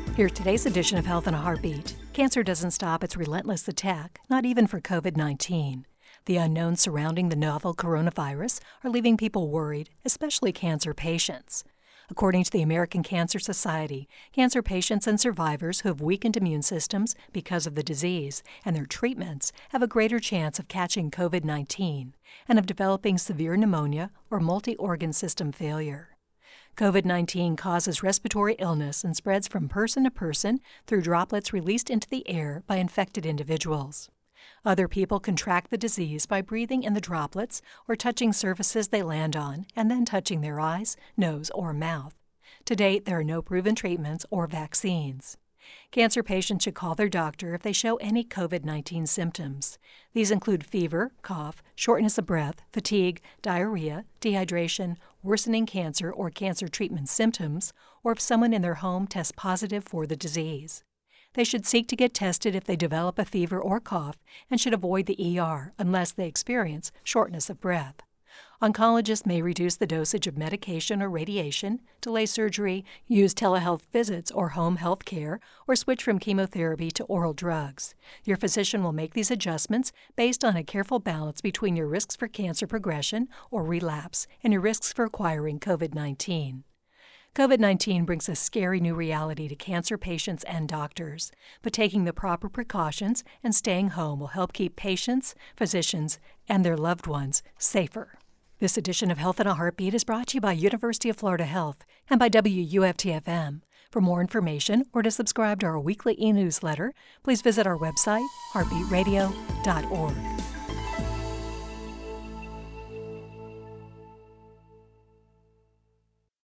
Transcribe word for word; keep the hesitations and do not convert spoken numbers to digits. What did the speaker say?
Here's today's edition of Health in a Heartbeat. Cancer doesn't stop its relentless attack, not even for covid nineteen. The unknowns surrounding the novel coronavirus are leaving people worried, especially cancer patients. According to the American Cancer Society, cancer patients and survivors who have weakened immune systems because of the disease and their treatments have a greater chance of catching covid nineteen and of developing severe pneumonia or multi-organ system failure. covid nineteen causes respiratory illness and spreads from person to person through droplets released into the air by infected individuals. Other people contract the disease by breathing in the droplets or touching surfaces they land on and then touching their eyes, nose, or mouth. To date, there are no proven treatments or vaccines. Cancer patients should call their doctor if they show any covid nineteen symptoms. These include fever, cough, shortness of breath, fatigue, diarrhea, dehydration, worsening cancer or cancer treatment symptoms, or if someone in their home tests positive for the disease. They should seek to get tested if they develop a fever or cough and should avoid the E R unless they experience shortness of breath. Oncologists may reduce the dosage of medication or radiation, delay surgery, use telehealth visits or home health care, or switch from chemotherapy to oral drugs. Your physician will make these adjustments based on a careful balance between your risks for cancer progression or relapse and your risks for acquiring covid nineteen. covid nineteen brings a scary new reality to cancer patients and doctors, but taking the proper precautions and staying home will help keep patients, physicians, and their loved ones safer. This edition of Health in a Heartbeat is brought to you by University of Florida Health and by W U F T F M. For more information or to subscribe to our weekly e-newsletter, please visit our website, heartbeat radio dot org.